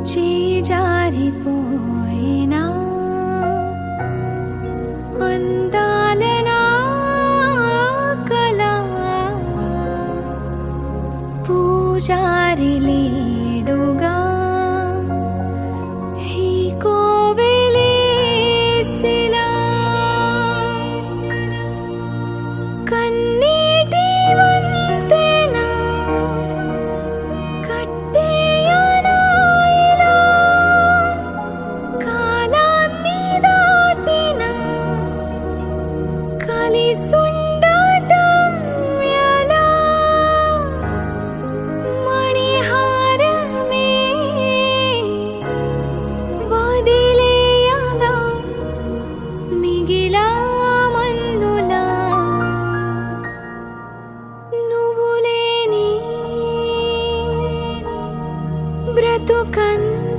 చేజారిపోయినా అందాలనా కళ పూజారి లేడుగా ఈ కోవెలేసిలా కన్నీటి వంతెన కట్టేయనా ఇలా కాలాన్ని దాటినా కలిసుండటం ఎలా మణిహారమే వదిలేయగా మిగిలా మందులా నువ్వు లేని బ్రతుకన్